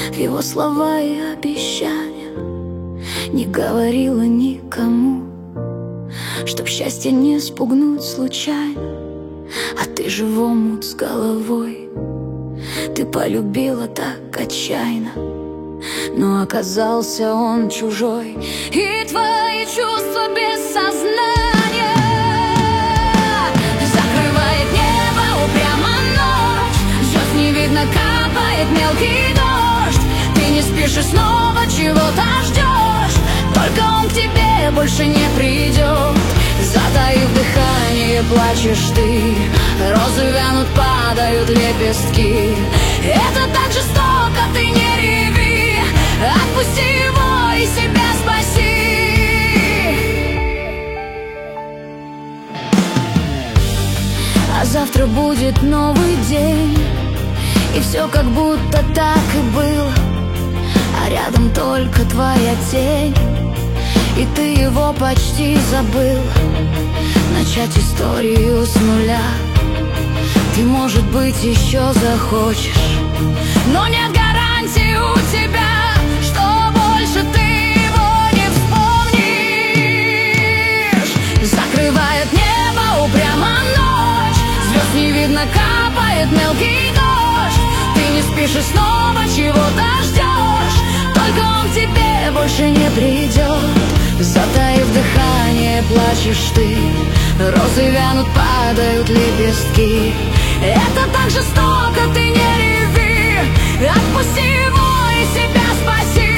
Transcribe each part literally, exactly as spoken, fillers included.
его слова и обещания не говорила никому, чтоб счастье не спугнуть случайно. А ты же в омут с головой. Ты полюбила так отчаянно, но оказался он чужой, и твои чувства без сознания. Закрывает небо упрямо ночь, звезд не видно, капает мелкий дождь. Ты не спишь и снова чего-то ждешь, только он к тебе больше не придет. Затаив дыхание, плачешь ты, розы вянут, падают лепестки. Это так жестоко, ты не реви, отпусти его и себя спаси. А завтра будет новый день, и все как будто так и было, а рядом только твоя тень, и ты его почти забыл. Начать историю с нуля ты, может быть, еще захочешь, но нет гарантии у тебя, что больше ты его не вспомнишь. Закрывает небо упрямо ночь, звезд не видно, капает мелкий дождь. Ты не спишь и снова чего-то ждешь, только он к тебе больше не придет. Затаив дыхание, плачешь ты, розы вянут, падают лепестки. Это так жестоко, ты не реви, отпусти его и себя спаси.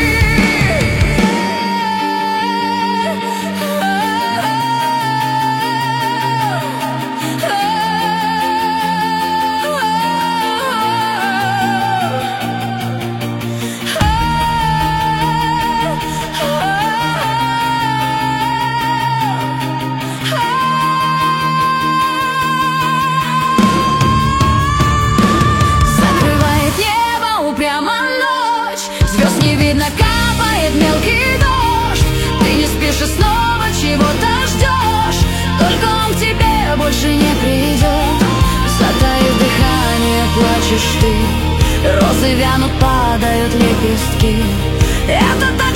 Звезд не видно, капает мелкий дождь. Ты не спишь и снова чего-то ждешь, только он к тебе больше не придет. Затаив дыхание, плачешь ты, розы вянут, падают лепестки. Это так